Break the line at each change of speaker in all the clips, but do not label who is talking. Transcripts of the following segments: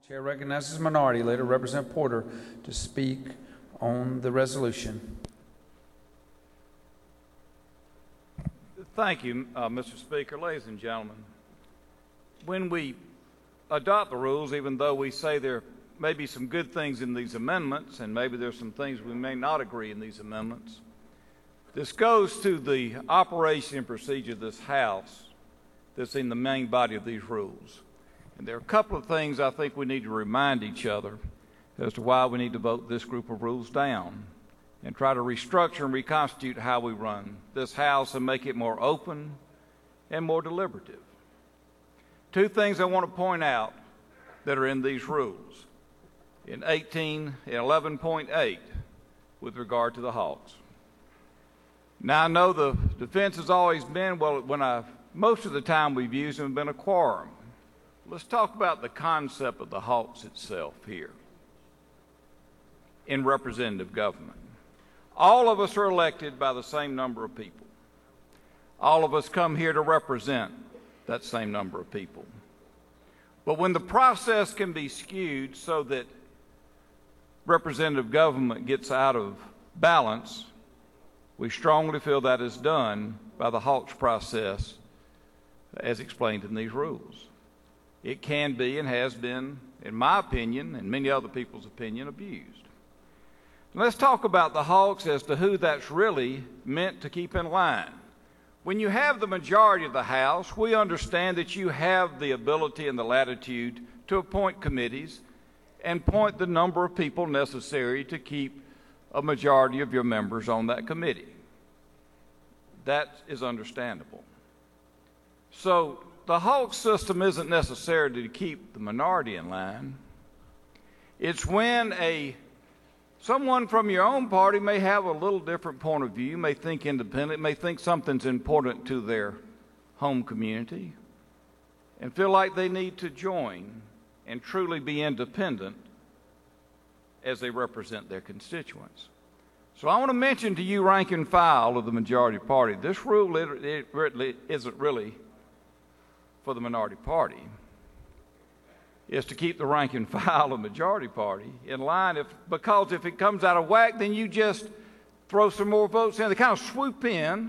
Chair recognizes Minority Leader Representative Porter to speak on the resolution.
Thank you, Mr. Speaker. Ladies and gentlemen, when we adopt the rules, even though we say there may be some good things in these amendments, and maybe there's some things we may not agree in these amendments, this goes to the operation and procedure of this House that's in the main body of these rules. And there are a couple of things I think we need to remind each other as to why we need to vote this group of rules down and try to restructure and reconstitute how we run this House and make it more open and more deliberative. Two things I want to point out that are in these rules in 11.8 with regard to the Hawks. Now, I know the defense has always been, well, most of the time we've used them have been a quorum. Let's talk about the concept of the Hawks itself here in representative government. All of us are elected by the same number of people. All of us come here to represent that same number of people. But when the process can be skewed so that representative government gets out of balance, we strongly feel that is done by the Hawks process as explained in these rules. It can be and has been, in my opinion, and many other people's opinion, abused. Let's talk about the Hawks as to who that's really meant to keep in line. When you have the majority of the House, we understand that you have the ability and the latitude to appoint committees and appoint the number of people necessary to keep a majority of your members on that committee. That is understandable. So the Hawks system isn't necessary to keep the minority in line. It's when someone from your own party may have a little different point of view, may think independent, may think something's important to their home community, and feel like they need to join and truly be independent as they represent their constituents. So I want to mention to you, rank and file of the majority party, this rule isn't really for the minority party. Is to keep the rank and file of the majority party in line, because if it comes out of whack, then you just throw some more votes in. They kind of swoop in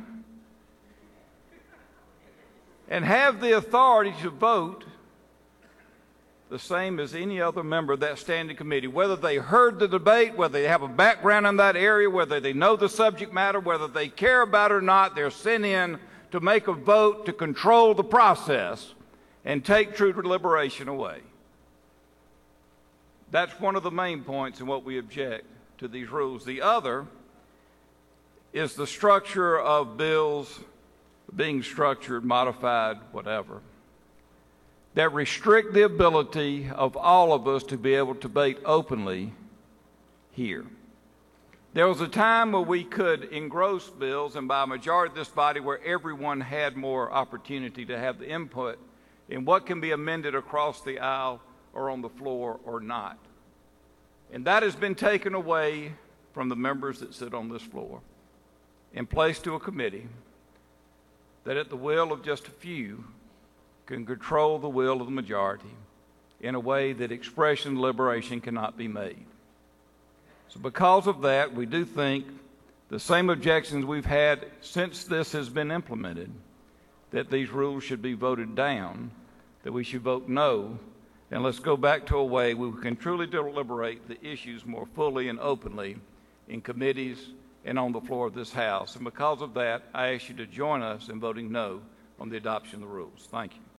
and have the authority to vote the same as any other member of that standing committee, whether they heard the debate, whether they have a background in that area, whether they know the subject matter, whether they care about it or not. They're sent in to make a vote to control the process and take true deliberation away. That's one of the main points in what we object to these rules. The other is the structure of bills being structured, modified, whatever, that restrict the ability of all of us to be able to debate openly here. There was a time where we could engross bills, and by a majority of this body, where everyone had more opportunity to have the input in what can be amended across the aisle or on the floor or not. And that has been taken away from the members that sit on this floor and placed to a committee that at the will of just a few can control the will of the majority in a way that expression and liberation cannot be made. So because of that, we do think the same objections we've had since this has been implemented, that these rules should be voted down, that we should vote no, and let's go back to a way we can truly deliberate the issues more fully and openly in committees and on the floor of this House. And because of that, I ask you to join us in voting no on the adoption of the rules. Thank you.